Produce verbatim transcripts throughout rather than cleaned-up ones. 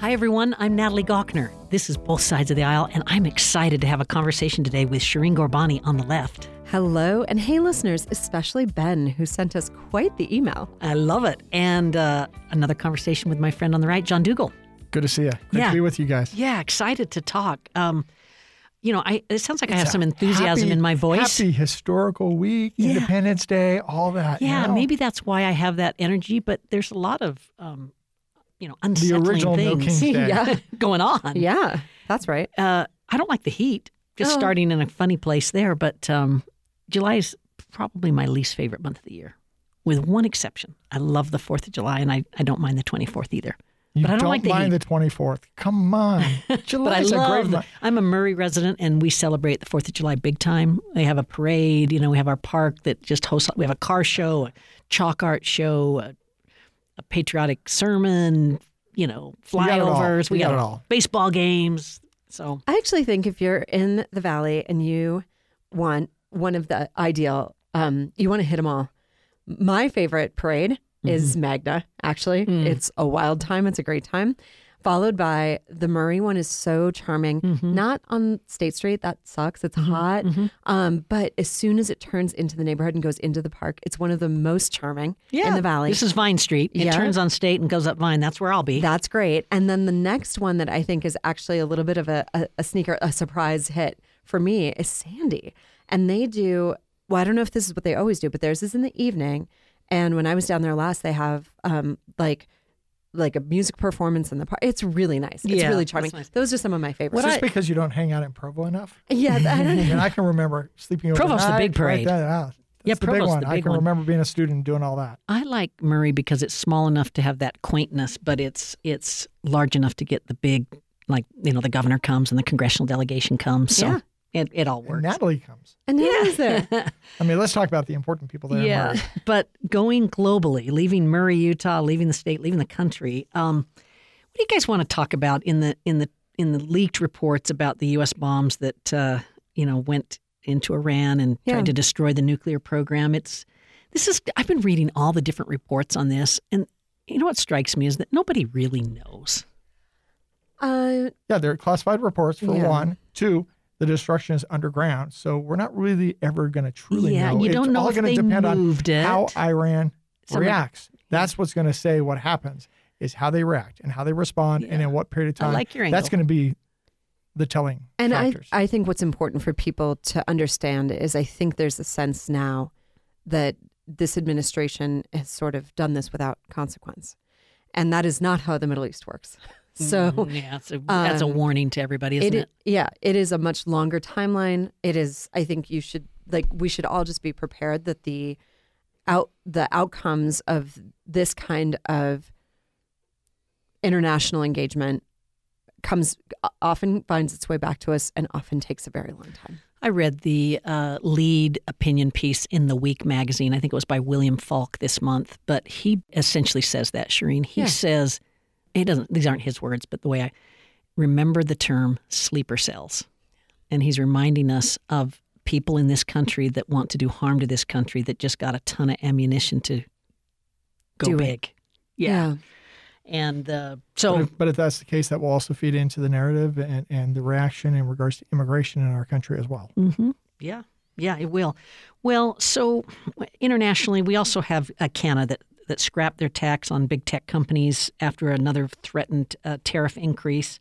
Hi, everyone. I'm Natalie Gawkner. This is Both Sides of the Aisle, and I'm excited to have a conversation today with Shireen Ghorbani on the left. Hello, and hey, listeners, especially Ben, who sent us quite the email. I love it. And uh, another conversation with my friend on the right, John Dougal. Good to see you. Great Yeah. to be with you guys. Yeah, excited to talk. Um, you know, I it sounds like I have It's some a enthusiasm happy- in my voice. Happy historical week, Yeah. Independence Day, all that. Yeah, you know? maybe that's why I have that energy, but there's a lot of, um, you know, unsettling original No things King's Day. Yeah, going on. yeah, that's right. Uh, I don't like the heat. Just Oh. starting in a funny place there, but um, July is probably my least favorite month of the year, with one exception. I love the fourth of July, and I, I don't mind the twenty-fourth either. You but I don't, don't like the mind heat. the twenty-fourth. Come on. But I July's a great love. The, month. I'm a Murray resident, and we celebrate the Fourth of July big time. We have a parade. You know, we have our park that just hosts. We have a car show, a chalk art show, a, a patriotic sermon. You know, You got it all. flyovers. You We got got it all. baseball games. So I actually think if you're in the Valley and you want one of the ideal, um, you want to hit them all. My favorite parade is Magna, actually. It's a wild time. It's a great time. Followed by the Murray one is so charming. Not on State Street. That sucks. It's hot. Um, but as soon as it turns into the neighborhood and goes into the park, it's one of the most charming in the Valley. This is Vine Street. It Yeah. turns on State and goes up Vine. That's where I'll be. That's great. And then the next one that I think is actually a little bit of a, a, a sneaker, a surprise hit for me is Sandy. And they do, well, I don't know if this is what they always do, but theirs is in the evening. And when I was down there last, they have um, like like a music performance in the park. It's really nice. It's Yeah, really that's charming. nice. Those are some of my favorites. Just because you don't hang out in Provo enough? Yeah, I don't I know. mean, I can remember sleeping overnight. Provost's the big parade. Right there. Ah, that's Yeah, the big Provost's one. the I big can one. remember being a student and doing all that. I like Murray because it's small enough to have that quaintness, but it's it's large enough to get the big, like, you know, the governor comes and the congressional delegation comes. So Yeah. it, it all And works. Natalie comes. And yeah. is there. I mean, let's talk about the important people there. Yeah, Murray. but going globally, leaving Murray, Utah, leaving the state, leaving the country. Um, what do you guys want to talk about in the in the in the leaked reports about the U S bombs that uh, you know went into Iran and Yeah. tried to destroy the nuclear program? It's this is I've been reading all the different reports on this, and you know what strikes me is that nobody really knows. Uh, Yeah, they're classified reports for Yeah. one. Two, the destruction is underground. So we're not really ever going to truly Yeah, know. and you it's don't know all if going they to depend moved on it. how Iran Somebody- reacts. That's what's going to say what happens is how they react and how they respond and Yeah. in what period of I time. like your That's angle. going to be the telling And I, factors. I think what's important for people to understand is I think there's a sense now that this administration has sort of done this without consequence. And that is not how the Middle East works. So Mm, yeah, it's a, that's a um, warning to everybody, isn't it? yeah, it is a much longer timeline. It is, I think you should, like, we should all just be prepared that the out the outcomes of this kind of international engagement comes often finds its way back to us and often takes a very long time. I read the uh, lead opinion piece in The Week magazine. I think it was by William Falk this month, but he essentially says that, Shireen. He Yeah. says, he doesn't, these aren't his words, but the way I remember the term sleeper cells. And he's reminding us of people in this country that want to do harm to this country that just got a ton of ammunition to go Do it. big. Yeah. And uh, so, but, if, but if that's the case, that will also feed into the narrative and, and the reaction in regards to immigration in our country as well. hmm yeah, yeah, it will. Well, so internationally, we also have uh, Canada that, that scrapped their tax on big tech companies after another threatened uh, tariff increase.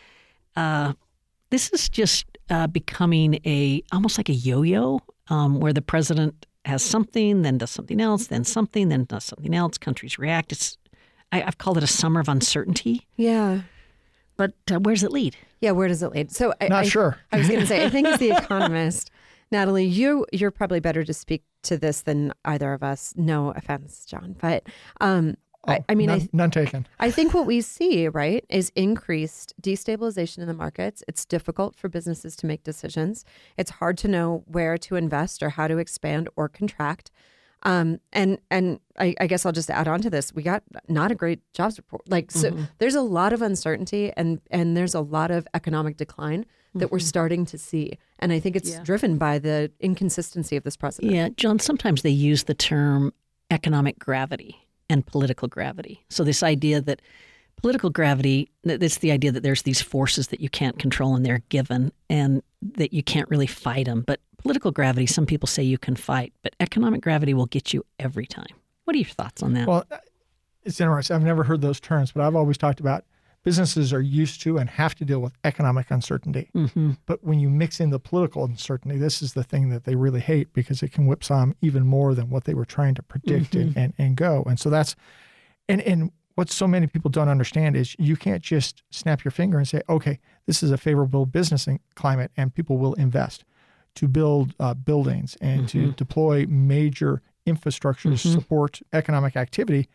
Uh, this is just uh, becoming a almost like a yo-yo, um, where the president has something, then does something else, then something, then does something else. Countries react. It's I, I've called it a summer of uncertainty. Yeah. But uh, where does it lead? Yeah, where does it lead? So I, Not I, sure. I was going to say, I think as the economist, Natalie, you you're probably better to speak to this than either of us. No offense, John, but um, Oh, I, I mean, none, I none taken. I think what we see, right, is increased destabilization in the markets. It's difficult for businesses to make decisions. It's hard to know where to invest or how to expand or contract. Um, and and I, I guess I'll just add on to this. We got not a great jobs report. Like, so Mm-hmm. there's a lot of uncertainty and, and there's a lot of economic decline that we're starting to see. And I think it's Yeah. driven by the inconsistency of this president. Yeah, John, sometimes they use the term economic gravity and political gravity. So this idea that Political gravity, it's the idea that there's these forces that you can't control and they're given and that you can't really fight them. But political gravity, some people say you can fight, but economic gravity will get you every time. What are your thoughts on that? Well, it's interesting. I've never heard those terms, but I've always talked about businesses are used to and have to deal with economic uncertainty. Mm-hmm. But when you mix in the political uncertainty, this is the thing that they really hate because it can whipsaw them even more than what they were trying to predict Mm-hmm. and, and, and go. And so that's, and, and what so many people don't understand is you can't just snap your finger and say, okay, this is a favorable business climate and people will invest to build uh, buildings and Mm-hmm. to deploy major infrastructure Mm-hmm. to support economic activity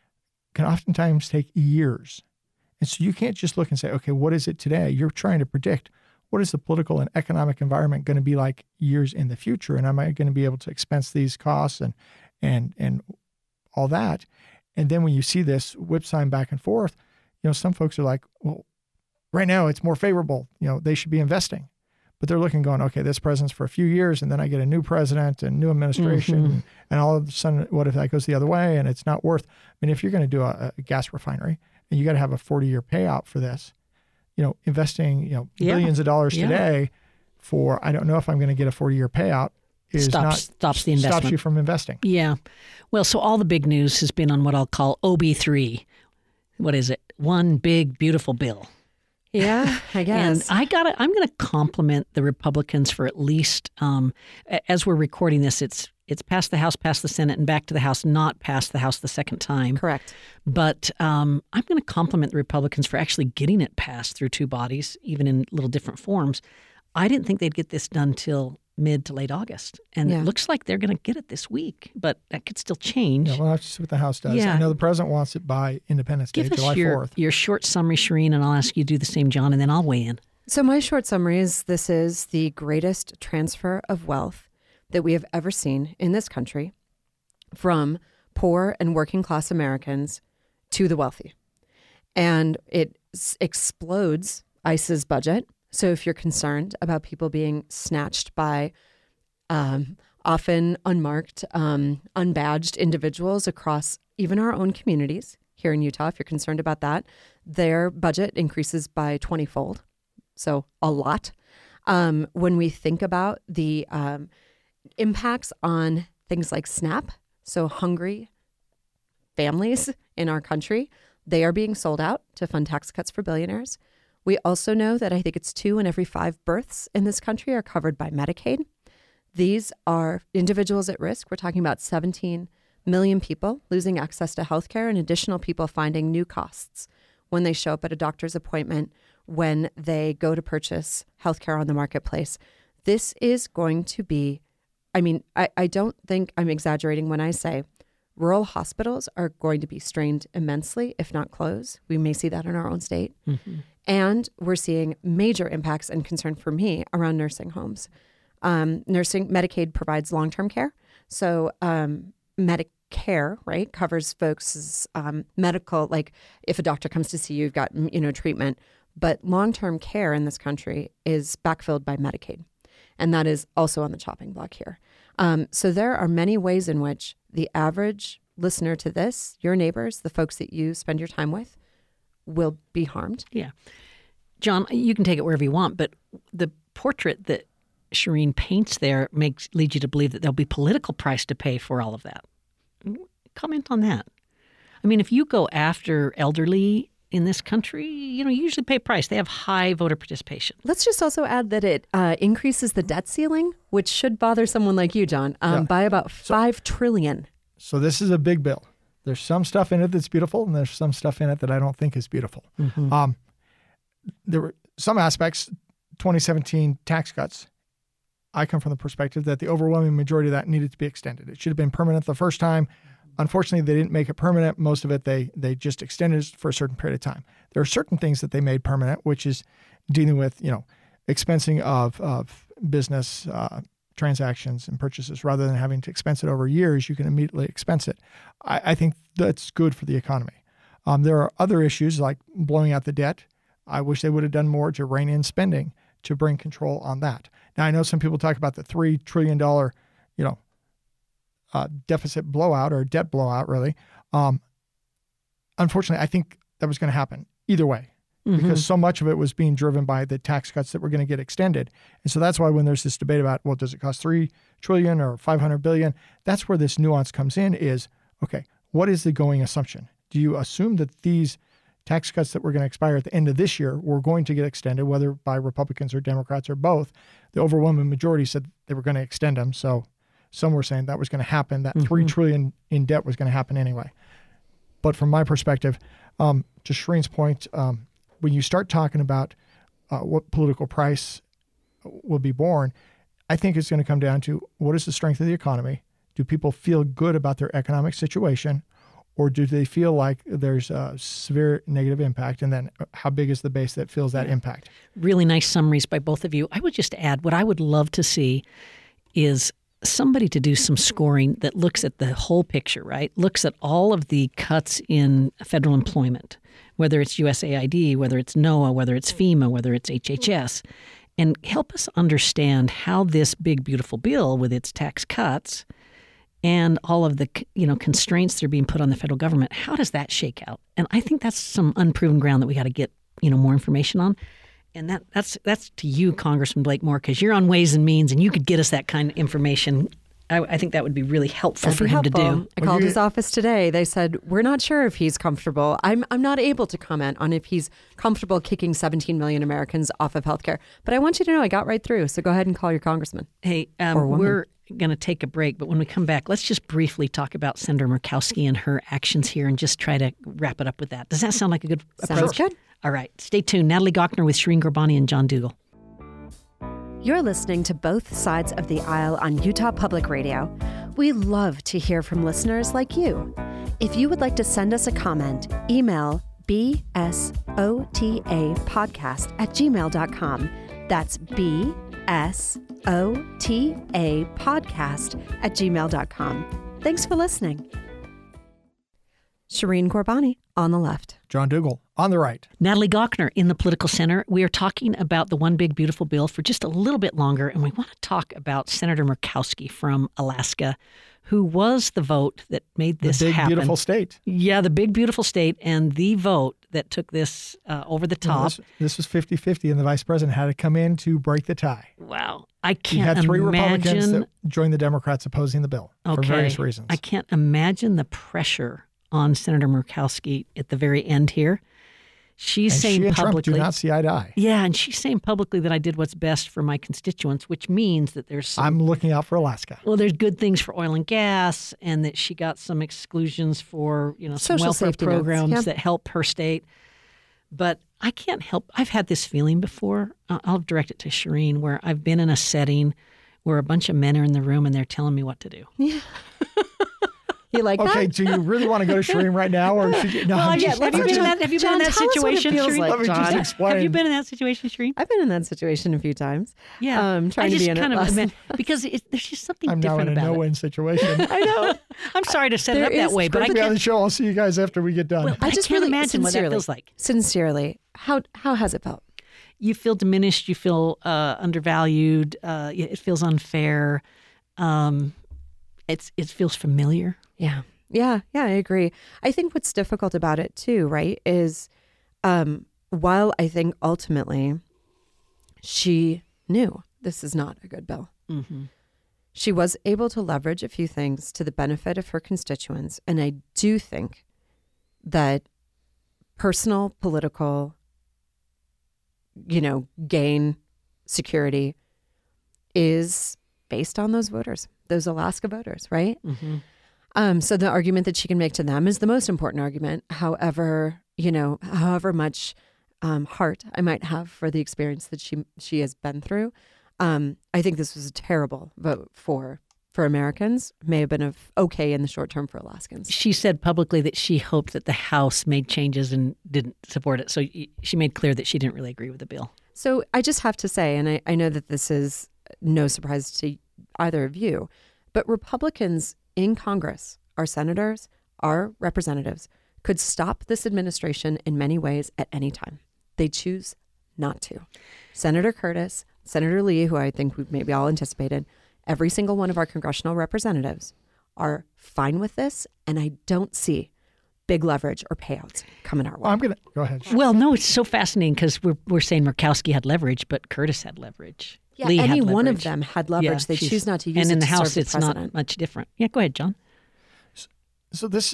can oftentimes take years. And so you can't just look and say, okay, what is it today? You're trying to predict what is the political and economic environment going to be like years in the future? And am I going to be able to expense these costs and and and all that? And then when you see this whipsawing back and forth, you know, some folks are like, well, right now it's more favorable. You know, they should be investing. But they're looking going, okay, this president's for a few years and then I get a new president and new administration. Mm-hmm. And, and all of a sudden, what if that goes the other way and it's not worth, I mean, if you're going to do a, a gas refinery and you got to have a forty year payout for this, you know, investing, you know, Yeah. billions of dollars Yeah. today for, I don't know if I'm going to get a forty year payout is Stops- not, stops the investment. stops you from investing. Yeah. Well, so all the big news has been on what I'll call O B three. What is it? One big, beautiful bill. Yeah, I And guess. I got I'm going to compliment the Republicans for at least, um, a- as we're recording this, it's it's passed the House, passed the Senate, and back to the House, not passed the House the second time. Correct. But um, I'm going to compliment the Republicans for actually getting it passed through two bodies, even in little different forms. I didn't think they'd get this done till mid to late August. And Yeah. it looks like they're going to get it this week, but that could still change. Yeah, we'll have to see what the House does. Yeah. I know the president wants it by Independence Day, Give us July your, fourth. your short summary, Shireen, and I'll ask you to do the same, John, and then I'll weigh in. So my short summary is this is the greatest transfer of wealth that we have ever seen in this country from poor and working class Americans to the wealthy. And it s- explodes ICE's budget. So if you're concerned about people being snatched by um, often unmarked, um, unbadged individuals across even our own communities here in Utah, if you're concerned about that, their budget increases by twenty-fold. So a lot. Um, when we think about the um, impacts on things like SNAP, so hungry families in our country, they are being sold out to fund tax cuts for billionaires. We also know that I think it's two in every five births in this country are covered by Medicaid. These are individuals at risk. We're talking about seventeen million people losing access to healthcare and additional people finding new costs when they show up at a doctor's appointment, when they go to purchase healthcare on the marketplace. This is going to be, I mean, I, I don't think I'm exaggerating when I say rural hospitals are going to be strained immensely, if not close. We may see that in our own state. Mm-hmm. And we're seeing major impacts and concern for me around nursing homes. Um, nursing, Medicaid provides long-term care. So um, Medicare, right, covers folks' um, medical, like if a doctor comes to see you, you've got, you know, treatment. But long-term care in this country is backfilled by Medicaid. And that is also on the chopping block here. Um, so there are many ways in which the average listener to this, your neighbors, the folks that you spend your time with, will be harmed. Yeah. John, you can take it wherever you want, but the portrait that Shireen paints there makes leads you to believe that there'll be political price to pay for all of that. Comment on that. I mean, if you go after elderly in this country, you know, you usually pay a price. They have high voter participation. Let's just also add that it uh, increases the debt ceiling, which should bother someone like you, John, um, Yeah. by about five trillion. So this is a big bill. There's some stuff in it that's beautiful, and there's some stuff in it that I don't think is beautiful. Mm-hmm. Um, there were some aspects, twenty seventeen tax cuts. I come from the perspective that the overwhelming majority of that needed to be extended. It should have been permanent the first time. Unfortunately, they didn't make it permanent. Most of it, they they just extended it for a certain period of time. There are certain things that they made permanent, which is dealing with, you know, expensing of, of business uh, transactions and purchases. Rather than having to expense it over years, you can immediately expense it. I, I think that's good for the economy. Um, there are other issues like blowing out the debt. I wish they would have done more to rein in spending to bring control on that. Now, I know some people talk about the three trillion dollars, you know, uh, deficit blowout or debt blowout, really. Um, unfortunately, I think that was going to happen either way. Mm-hmm. Because so much of it was being driven by the tax cuts that were going to get extended. And so that's why when there's this debate about, well, does it cost three trillion dollars or five hundred billion dollars? That's where this nuance comes in is, okay, what is the going assumption? Do you assume that these tax cuts that were going to expire at the end of this year were going to get extended, whether by Republicans or Democrats or both? The overwhelming majority said they were going to extend them. So some were saying that was going to happen, that mm-hmm. three trillion dollars in debt was going to happen anyway. But from my perspective, um, to Shereen's point, um, when you start talking about uh, what political price will be borne, I think it's going to come down to what is the strength of the economy? Do people feel good about their economic situation, or do they feel like there's a severe negative impact? And then how big is the base that feels that impact? Really nice summaries by both of you. I would just add, what I would love to see is somebody to do some scoring that looks at the whole picture, right? Looks at all of the cuts in federal employment, whether it's U S A I D, whether it's NOAA, whether it's FEMA, whether it's H H S, and help us understand how this big, beautiful bill with its tax cuts and all of the, you know, constraints that are being put on the federal government, how does that shake out? And I think that's some unproven ground that we got to get, you know, more information on. And that that's that's to you, Congressman Blakemore, because you're on Ways and Means and you could get us that kind of information. I, I think that would be really helpful That'd for him helpful. to do. I called his office today. They said, we're not sure if he's comfortable. I'm I'm not able to comment on if he's comfortable kicking seventeen million Americans off of healthcare. But I want you to know I got right through. So go ahead and call your congressman. Hey, um, we're going to take a break. But when we come back, let's just briefly talk about Senator Murkowski and her actions here and just try to wrap it up with that. Does that sound like a good approach? Sounds good. All right. Stay tuned. Natalie Gochnour with Shereen Gurbani and John Dougall. You're listening to Both Sides of the Aisle on Utah Public Radio. We love to hear from listeners like you. If you would like to send us a comment, email b s o t a podcast at gmail dot com. That's B S O T A podcast at gmail dot com. Thanks for listening. Shereen Gurbani on the left. John Dougall on the right. Natalie Gochnour in the Political Center. We are talking about the One Big Beautiful Bill for just a little bit longer, and we want to talk about Senator Murkowski from Alaska, who was the vote that made this the big, happen. beautiful state. Yeah, the big, beautiful state, and the vote that took this uh, over the top. Well, this, this was fifty-fifty, and the vice president had to come in to break the tie. Wow. I can't You had three imagine... Republicans that joined the Democrats opposing the bill okay. for various reasons. I can't imagine the pressure on Senator Murkowski at the very end here. She's and saying she and publicly, Trump do not see eye to eye. Yeah, and she's saying publicly that I did what's best for my constituents, which means that there's some, I'm looking out for Alaska. well, there's good things for oil and gas, and that she got some exclusions for you know some Social welfare safety programs nets, yeah. that help her state. But I can't help. I've had this feeling before. Uh, I'll direct it to Shereen, where I've been in a setting where a bunch of men are in the room and they're telling me what to do. Yeah. You like Okay, that? do you really want to go to Shereen right now, or should you, no? Well, I'm yeah, just, have you I'm been in just- that? Have you John, been in that tell us what it situation, feels Shereen? like, Let me just John. explain. Have you been in that situation, Shereen? I've been in that situation a few times. Yeah, Um, trying I to just be in it kind of less. admit, because it, there's just something I'm now different in a about it. no-win situation. I know. I'm sorry to set it There up that is way, but I Put me on can't. the show. I'll see you guys after we get done. Well, I I just can't really imagine what that sincerely, feels like. Sincerely, how how has it felt? You feel diminished. You feel uh, undervalued. Uh, it feels unfair. Um, it's it feels familiar. Yeah. Yeah, yeah, I agree. I think what's difficult about it too, right, is um, while I think ultimately she knew this is not a good bill, Mm-hmm. she was able to leverage a few things to the benefit of her constituents. And I do think that personal, political, you know, gain, security is based on those voters, those Alaska voters, right? Mm-hmm. Um, so the argument that she can make to them is the most important argument. However, you know, however much um, heart I might have for the experience that she she has been through, um, I think this was a terrible vote for for Americans. May have been of okay in the short term for Alaskans. She said publicly that she hoped that the House made changes and didn't support it. So she made clear that she didn't really agree with the bill. So I just have to say, and I, I know that this is no surprise to either of you, but Republicans in Congress, our senators, our representatives, could stop this administration in many ways at any time. They choose not to. Senator Curtis, Senator Lee, who I think we've maybe all anticipated, every single one of our congressional representatives are fine with this. And I don't see big leverage or payouts coming our way. Well, I'm going to go ahead. Well, no, it's so fascinating because we're we're saying Murkowski had leverage, but Curtis had leverage. Yeah, Lee any had one of leverage. them had leverage. Yeah, they she's- choose not to use and it in the to House, serve the it's president. not much different. Yeah, go ahead, John. So this,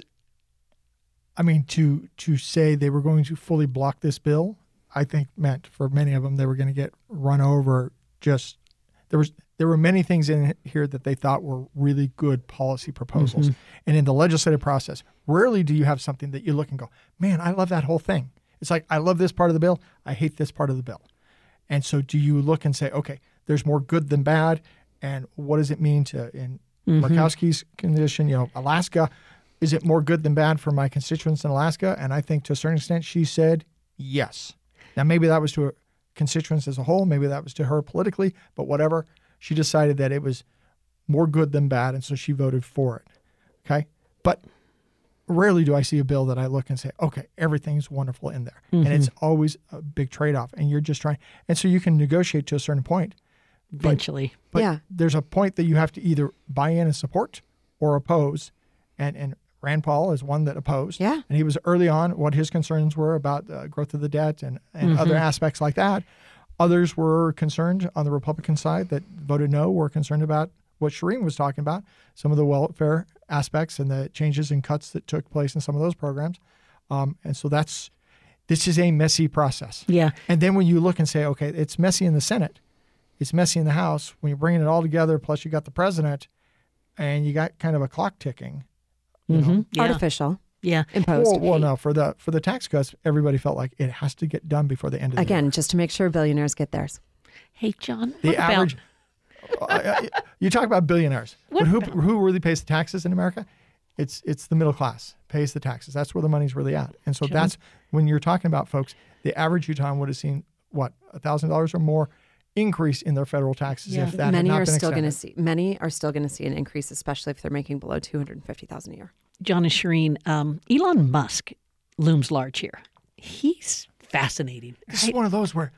I mean, to to say they were going to fully block this bill, I think meant for many of them they were going to get run over. Just there was there were many things in here that they thought were really good policy proposals, and in the legislative process, rarely do you have something that you look and go, "Man, I love that whole thing." It's like I love this part of the bill, I hate this part of the bill, and so do you look and say, "Okay, there's more good than bad," and what does it mean to in Murkowski's condition, you know, Alaska? Is it more good than bad for my constituents in Alaska? And I think to a certain extent she said yes. Now, maybe that was to her constituents as a whole. Maybe that was to her politically. But whatever, she decided that it was more good than bad. And so she voted for it. Okay. But rarely do I see a bill that I look and say, okay, everything's wonderful in there. And it's always a big trade-off. And you're just trying. And so you can negotiate to a certain point. But, Eventually. but Yeah. there's a point that you have to either buy in and support or oppose. And, and Rand Paul is one that opposed. Yeah. And he was early on what his concerns were about uh, growth of the debt and, and other aspects like that. Others were concerned on the Republican side that voted no, were concerned about what Shireen was talking about, some of the welfare aspects and the changes and cuts that took place in some of those programs. Um, and so that's, this is a messy process. Yeah. And then when you look and say, okay, it's messy in the Senate, it's messy in the House, when you're bringing it all together, plus you got the president and you got kind of a clock ticking. You know? Mm-hmm. Yeah. Artificial, Yeah. imposed. Well, well, no, for the for the tax cuts, everybody felt like it has to get done before the end of the Again, year. just to make sure billionaires get theirs. Hey, John. The what about- average. uh, uh, you talk about billionaires, What but who about- who really pays the taxes in America? It's it's the middle class pays the taxes. That's where the money's really at. And so John? that's when you're talking about folks. The average Utahn would have seen what a thousand dollars or more increase in their federal taxes Yeah. if that Many had not are been still going to extended. see. Many are still going to see an increase, especially if they're making below two hundred and fifty thousand a year. John and Shireen, um, Elon Musk looms large here. He's fascinating. This is one of those where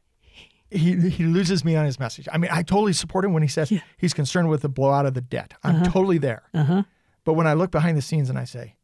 he he loses me on his message. I mean, I totally support him when he says he's concerned with the blowout of the debt. I'm totally there. Uh-huh. But when I look behind the scenes and I say,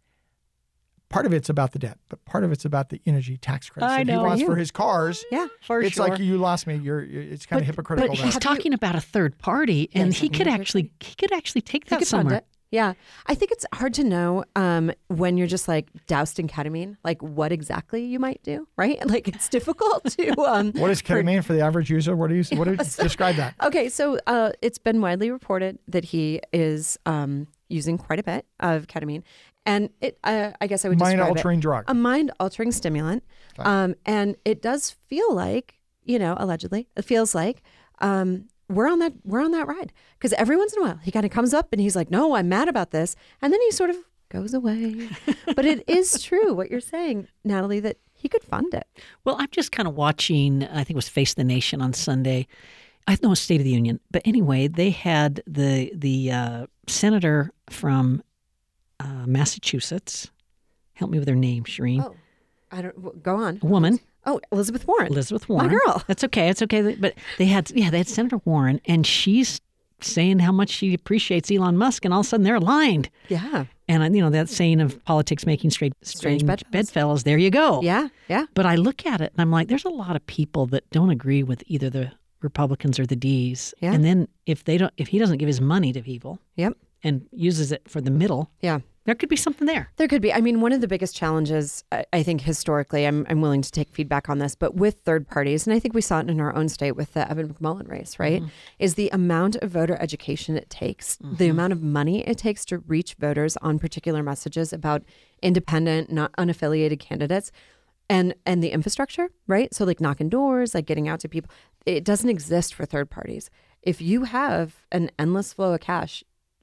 part of it's about the debt, but part of it's about the energy tax credits I that know. he wants You. for his cars. Yeah. For it's sure. like you lost me. You're. you're it's kind of hypocritical. But there. he's talking about a third party, and he's he talking could about a third actually he could actually take You that could fund somewhere. it. Yeah. I think it's hard to know um, when you're just like doused in ketamine, like what exactly you might do, right? Like it's difficult to. Um, What is ketamine for the average user? What do you what do you describe that? Okay, so uh, it's been widely reported that he is um, using quite a bit of ketamine, and it. Uh, I guess I would Mind describe altering it, drug. a mind altering stimulant, um, and it does feel like, you know, allegedly, it feels like um, we're on that we're on that ride because every once in a while he kind of comes up and he's like, "No, I'm mad about this," and then he sort of goes away. But it is true what you're saying, Natalie, that he could fund it. Well, I'm just kind of watching, I think it was Face the Nation on Sunday. I know State of the Union. But anyway, they had the the uh, senator from uh, Massachusetts. Help me with her name, Shireen. Oh, I don't w- go on. A woman, Oh, Elizabeth Warren. Elizabeth Warren. girl. That's okay. It's okay. But they had, yeah, they had Senator Warren, and she's saying how much she appreciates Elon Musk, and all of a sudden they're aligned. Yeah. And, you know, that saying of politics making straight, Strange strange bedfellows. bedfellows, there you go. Yeah. Yeah. But I look at it and I'm like, there's a lot of people that don't agree with either the Republicans or the D's. Yeah. And then if they don't, if he doesn't give his money to people Yep. and uses it for the middle, Yeah. there could be something there. There could be. I mean, one of the biggest challenges, I, I think historically, I'm, I'm willing to take feedback on this, but with third parties, and I think we saw it in our own state with the Evan McMullen race, right? Mm-hmm. Is the amount of voter education it takes, Mm-hmm. the amount of money it takes to reach voters on particular messages about independent, not unaffiliated candidates. And and the infrastructure, right? So like knocking doors, like getting out to people, it doesn't exist for third parties. If you have an endless flow of cash,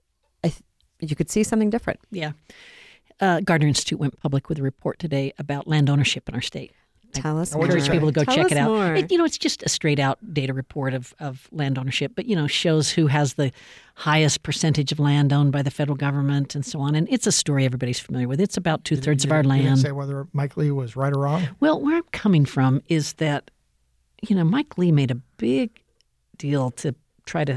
I th- you could see something different. Yeah. Uh, Gardner Institute went public with a report today about land ownership in our state. Tell us I more. what'd you Encourage say? people to go Tell check us it out. more. It, you know, it's just a straight out data report of, of land ownership, but, you know, shows who has the highest percentage of land owned by the federal government and so on. And it's a story everybody's familiar with. It's about two thirds of our You didn't land. say whether Mike Lee was right or wrong. Well, where I'm coming from is that, you know, Mike Lee made a big deal to try to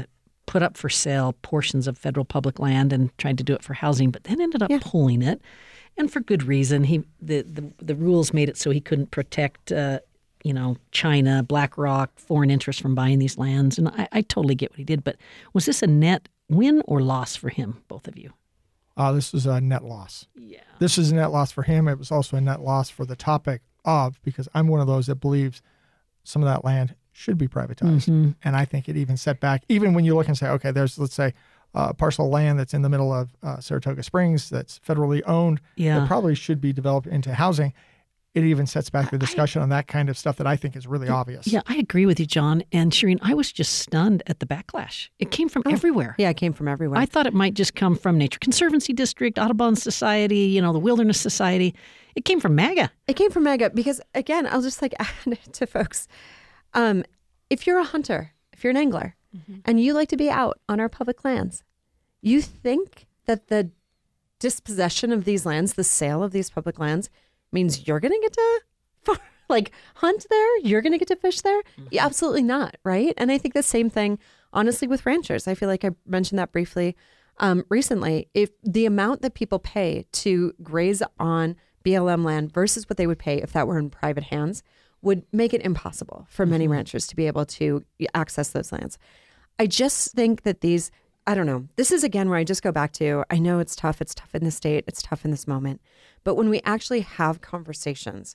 put up for sale portions of federal public land and tried to do it for housing, but then ended up Yeah. pulling it, and for good reason. He the the, the rules made it so he couldn't protect, uh, you know, China, BlackRock, foreign interests from buying these lands, and I, I totally get what he did. But was this a net win or loss for him, both of you? Uh, this was a net loss. Yeah. This is a net loss for him. It was also a net loss for the topic of, because I'm one of those that believes some of that land should be privatized. Mm-hmm. And I think it even set back, even when you look and say, okay, there's, let's say, a parcel of land that's in the middle of uh, Saratoga Springs that's federally owned, Yeah. that probably should be developed into housing. It even sets back the discussion on that kind of stuff that I think is really obvious. Yeah, I agree with you, John. And Shireen, I was just stunned at the backlash. It came from everywhere. Yeah, it came from everywhere. I thought it might just come from Nature Conservancy District, Audubon Society, you know, the Wilderness Society. It came from MAGA. It came from MAGA because, again, I'll just like add to folks. Um, if you're a hunter, if you're an angler, and you like to be out on our public lands, you think that the dispossession of these lands, the sale of these public lands, means you're going to get to like hunt there? You're going to get to fish there? Yeah, absolutely not, right? And I think the same thing, honestly, with ranchers. I feel like I mentioned that briefly um, recently. If the amount that people pay to graze on B L M land versus what they would pay if that were in private hands would make it impossible for many ranchers to be able to access those lands. I just think that these, I don't know, this is again where I just go back to, I know it's tough, it's tough in the state, it's tough in this moment, but when we actually have conversations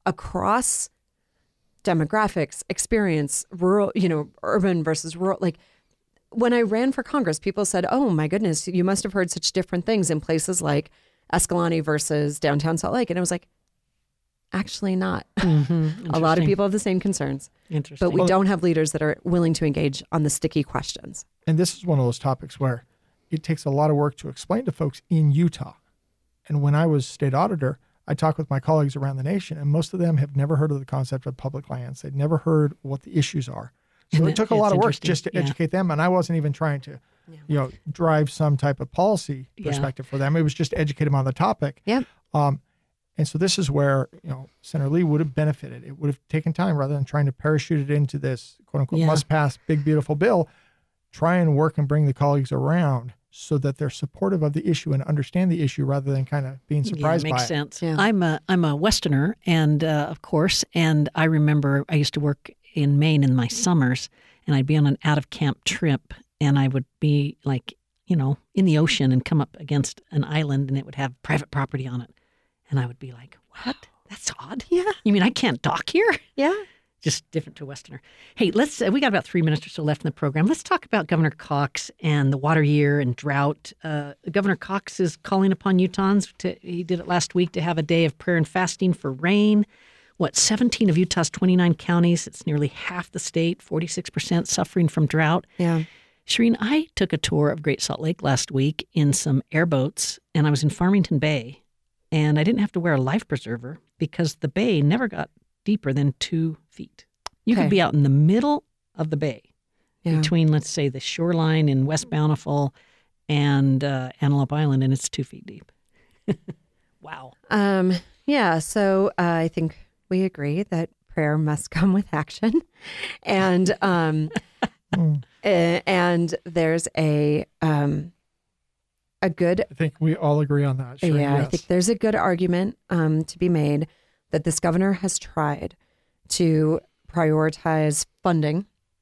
across demographics, experience, rural, you know, urban versus rural, like when I ran for Congress, people said, oh my goodness, you must have heard such different things in places like Escalante versus downtown Salt Lake. And I was like, actually not. Mm-hmm. A lot of people have the same concerns, Interesting. but we don't have leaders that are willing to engage on the sticky questions. And this is one of those topics where it takes a lot of work to explain to folks in Utah. And when I was state auditor, I talked with my colleagues around the nation, and most of them have never heard of the concept of public lands. They'd never heard what the issues are. So And it took a it's lot of work interesting. just to Yeah. educate them. And I wasn't even trying to, you know, drive some type of policy Yeah. perspective for them. It was just to educate them on the topic. Yep. Um, and so this is where, you know, Senator Lee would have benefited. It would have taken time rather than trying to parachute it into this quote unquote Yeah. must pass big, beautiful bill. Try and work and bring the colleagues around so that they're supportive of the issue and understand the issue rather than kind of being surprised yeah, by makes it. sense. Yeah. I'm a I'm a Westerner, and uh, of course, and I remember I used to work in Maine in my summers, and I'd be on an out of camp trip, and I would be like, you know, in the ocean and come up against an island, and it would have private property on it, and I would be like, what? That's odd. Yeah. You mean I can't dock here? Yeah. Just different to a Westerner. Hey, let's. Uh, we got about three minutes or so left in the program. Let's talk about Governor Cox and the water year and drought. Uh, Governor Cox is calling upon Utahns. To, he did it last week to have a day of prayer and fasting for rain. What, seventeen of Utah's twenty-nine counties? It's nearly half the state. forty-six percent suffering from drought. Yeah. Shireen, I took a tour of Great Salt Lake last week in some airboats, and I was in Farmington Bay, and I didn't have to wear a life preserver because the bay never got deeper than two feet. You Okay. could be out in the middle of the bay Yeah. between, let's say, the shoreline in West Bountiful and uh, Antelope Island, and it's two feet deep. Wow. Um, yeah. So uh, I think we agree that prayer must come with action. And um, Mm. a- and there's a um, a good I think we all agree on that. Sure, yeah, I yes. think there's a good argument um, to be made that this governor has tried to prioritize funding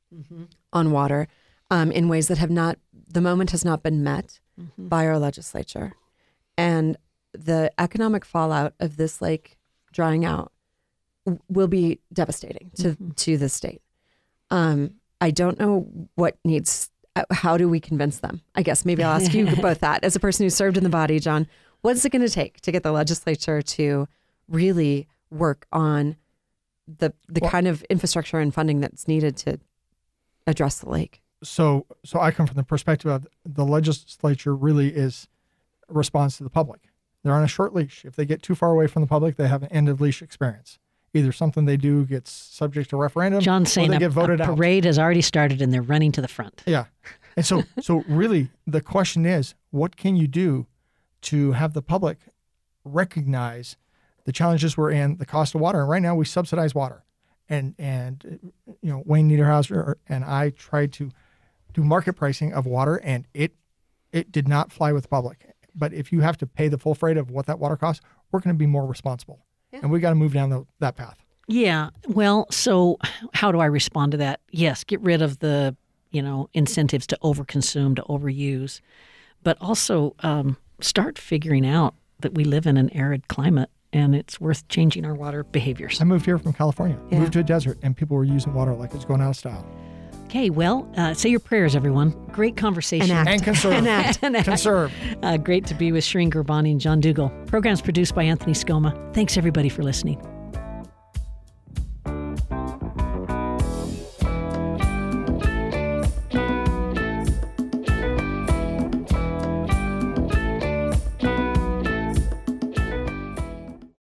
on water um, in ways that have not, the moment has not been met by our legislature. And the economic fallout of this lake drying out w- will be devastating to, to the state. Um, I don't know what needs, uh, how do we convince them? I guess maybe I'll ask you both that. As a person who served in the body, John, what's it going to take to get the legislature to really work on the the Well- kind of infrastructure and funding that's needed to address the lake? so so I come from the perspective of the legislature really is a response to the public. They're on a short leash. If they get too far away from the public, they have an end of leash experience. Either something they do gets subject to referendum, John's or saying they a, get voted a out. parade has already started and they're running to the front. Yeah. And so so really the question is, what can you do to have the public recognize the challenges we're in, the cost of water? And right now we subsidize water. And and you know, Wayne Niederhauser and I tried to do market pricing of water, and it it did not fly with the public. But if you have to pay the full freight of what that water costs, we're going to be more responsible. Yeah. And we got to move down the, that path. Yeah. Well, so how do I respond to that? Yes, get rid of the, you know, incentives to overconsume, to overuse, but also um, start figuring out that we live in an arid climate and it's worth changing our water behaviors. I moved here from California, Yeah. moved to a desert, and people were using water like it's going out of style. Okay, well, uh, say your prayers, everyone. Great conversation. And act. And conserve. And act. And act. Conserve. Uh, great to be with Shireen Gurbani and John Dugal. Program's produced by Anthony Scoma. Thanks, everybody, for listening.